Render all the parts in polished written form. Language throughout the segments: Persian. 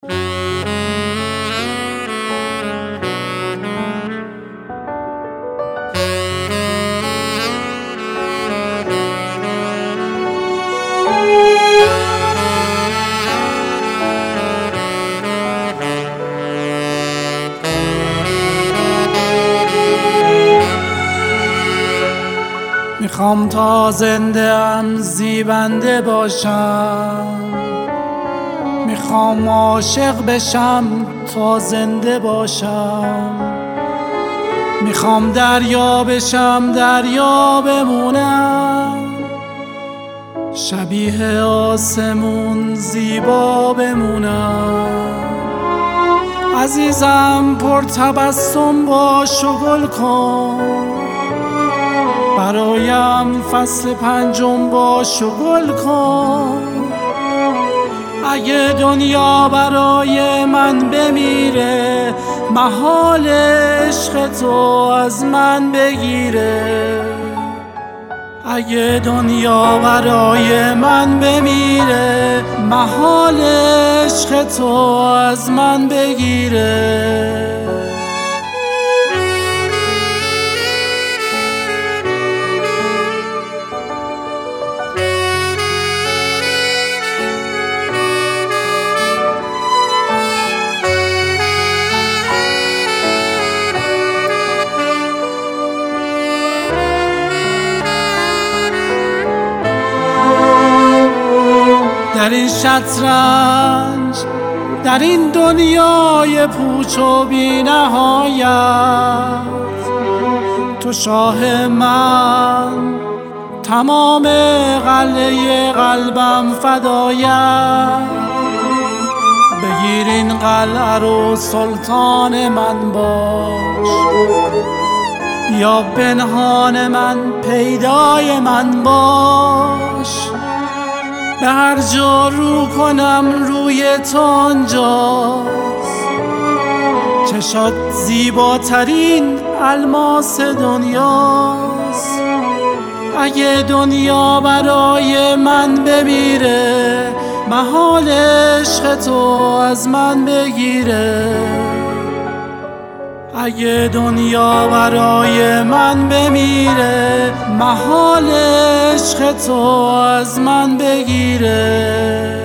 میخوام تا زنده ام زیبنده باشم، میخوام عاشق بشم تا زنده باشم، میخوام دریا بشم دریا بمونم، شبیه آسمون زیبا بمونم. عزیزم پر تبسم باش و گل کن، برایم فصل پنجم باش و گل کن. اگه دنیا برای من بمیره، محال عشق تو از من بگیره. اگه دنیا برای من بمیره، محال عشق تو از من بگیره. در این شطرنج، در این دنیای پوچ و بی نهایت، تو شاه من، تمام قلعه قلبم فدایت. بگیر این قلعه رو سلطان من باش، بیا پنهان من پیدای من باش. به هر جا رو کنم روی تو آنجاست، چشات زیباترین الماس دنیاست. اگه دنیا برای من بمیره، محال عشق تو از من بگیره. اگه دنیا برای من بمیره، محال عشق تو از من بگیره.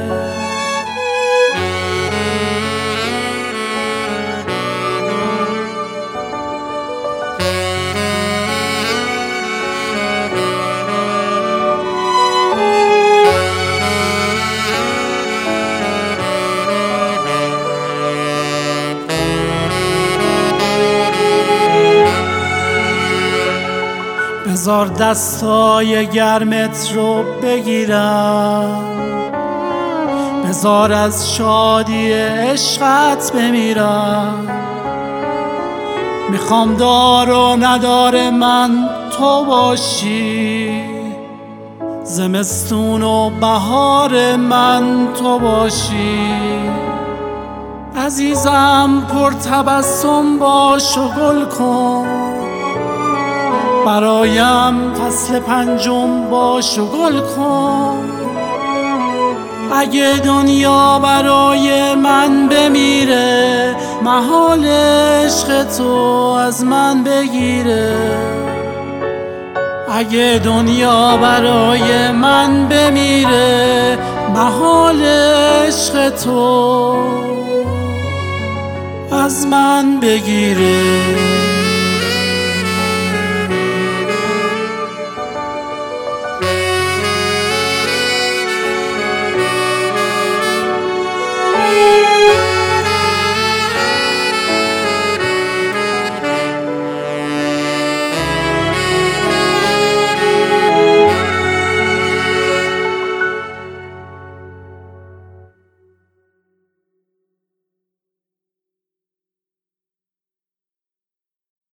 بذار دستای گرمت رو بگیرم، بذار از شادی عشقت بمیرم. میخوام دار و ندار من تو باشی، زمستون و بهار من تو باشی. عزیزم پر تبسم باش و گل کن، برایم فصل پنجم باش و گل کن. اگه دنیا برای من بمیره، محال عشق تو از من بگیره. اگه دنیا برای من بمیره، محال عشق تو از من بگیره.